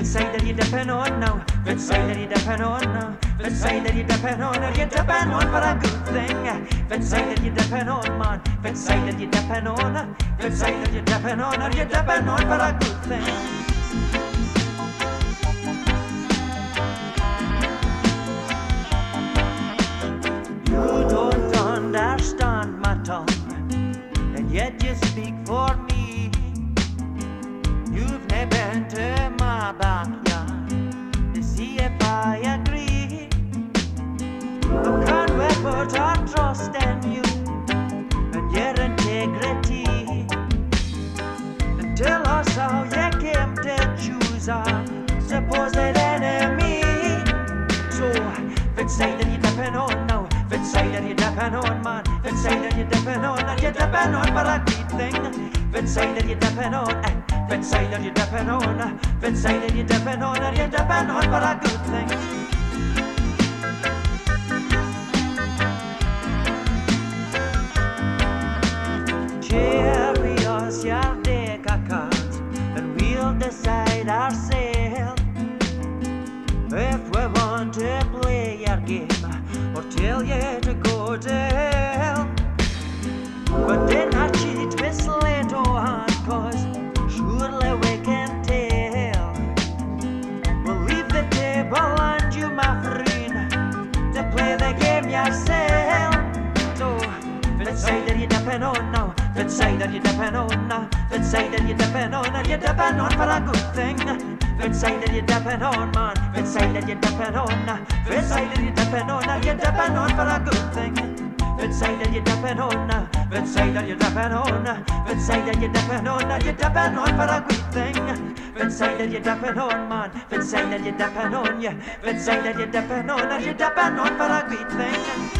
Vet säg där you depend on now. Vet säg där you depend on now. Vet säg där you depend on. You depend on for a good thing. Vet säg där you depend on man. Vet säg där you depend on. Vet säg där you depend on. You depend on for a good thing. You don't understand my tongue, and yet you speak for me. You've never been to my backyard to see if I agree. How can we put our trust in you and your integrity? And tell us how you came to choose our supposed enemy. So, vet säg där you depend on now. Vet säg där you depend on man. Vet säg där you depend on. And you depend on for a good thing. Vet säg där you depend on. Vet säg där you depend on. Vet säg där you depend on. And you depend on for a good thing. Curious, your deck a cards, and we'll decide ourselves if we want to play your game or tell you to go to hell. But then I cheat with slate or hand, cause surely we can tell. We'll leave the table and you, my friend, to play the game yourself. So, vet säg där you depend on now. Vet säg där you depend on now. Vet säg där you depend on. And you depend on for a good thing. Vet säg där you depend on man. Vet säg där you depend on. Vet säg där you depend on. And you depend on for a good thing. Vet säg där you depend on. Vet säg där you depend on. Vet säg där you depend on. And you depend on for a good thing. Vet säg där you depend on man. Vet säg där you depend on. Vet säg där you depend on. And you depend on for a good thing.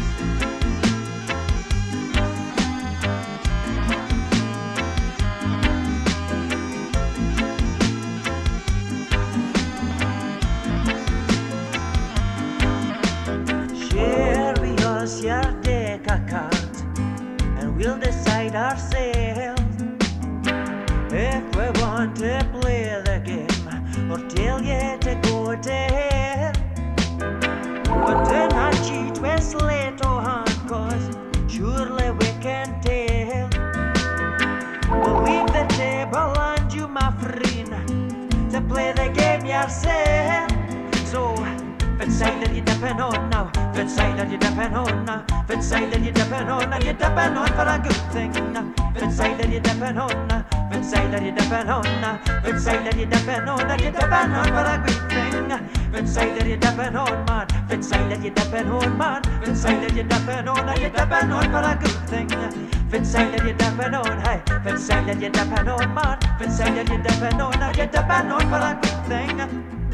Your deck a cards, and we'll decide ourselves if we want to play the game or tell you to go to hell. But then I cheat with slate or hand, cause surely we can tell. We'll leave the table and you, my friend, to play the game yourself. So, vet säg där you depend on now. Vet säg där you depend on now. Vet säg där you depend on. And you depend on for a good thing. Vet säg där you depend on now. Vet säg där you depend on now. Vet säg där you depend on. And you depend on for a good thing. Vet säg där you depend on man. Vet säg där you depend on man. Vet säg där you depend on. And you depend on for a good thing. Vet säg där you depend on. Hey, vet säg där you depend on man. Vet säg där you depend on. And you depend on for a good thing.